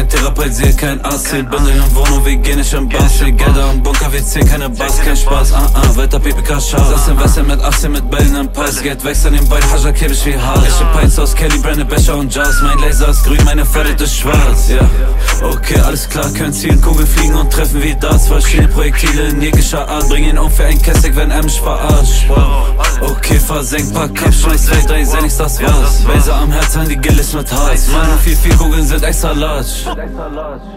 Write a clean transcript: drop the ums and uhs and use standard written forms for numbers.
kein Therapeut, sehe kein Arzt. Bande in Wohnung, wir gehen nicht im Bars. Viel Gelder am Bunker, wir ziehen keine Bars. Kein Spaß, weiter PPK scharf. Das im Wasser mit 18 mit Bällen im Pass. Geht weg an den Beinen, Haja kebisch wie Haar. Echte Pints aus Kelly, Brände, Becher und Jazz. Mein Laser ist grün, meine Pferde ist schwarz. Ja, okay, alles klar, können zielen, Kugeln fliegen und treffen wie Darts. Verschiedene Projektile in jeglicher Art. Bring ihn um für ein Kessig, wenn mich verarscht. Okay, versenkt, pack ab, schmeiß 2, 3, seh nichts, das war's. Laser am Herz, die Gill ist mit Harz. Meine viel Kugeln sind extra large.